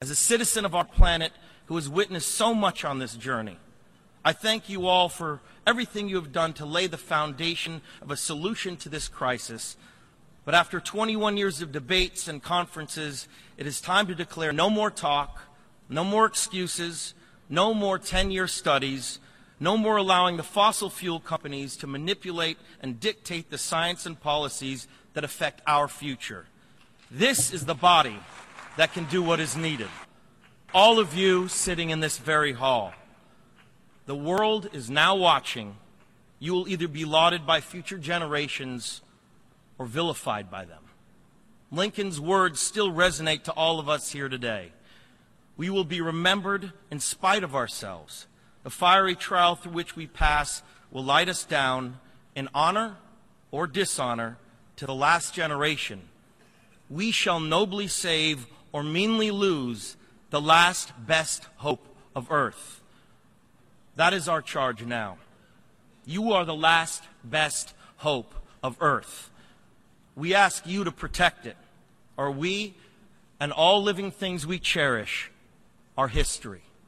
as a citizen of our planet who has witnessed so much on this journey, I thank you all for everything you have done to lay the foundation of a solution to this crisis. But after 21 years of debates and conferences, it is time to declare no more talk, no more excuses, no more 10-year studies, no more allowing the fossil fuel companies to manipulate and dictate the science and policies that affect our future. This is the body that can do what is needed. All of you sitting in this very hall. The world is now watching. You will either be lauded by future generations or vilified by them. Lincoln's words still resonate to all of us here today. We will be remembered in spite of ourselves. The fiery trial through which we pass will light us down in honor or dishonor to the last generation. We shall nobly save or meanly lose the last best hope of earth. That is our charge now. You are the last best hope of earth. We ask you to protect it, or we and all living things we cherish are history.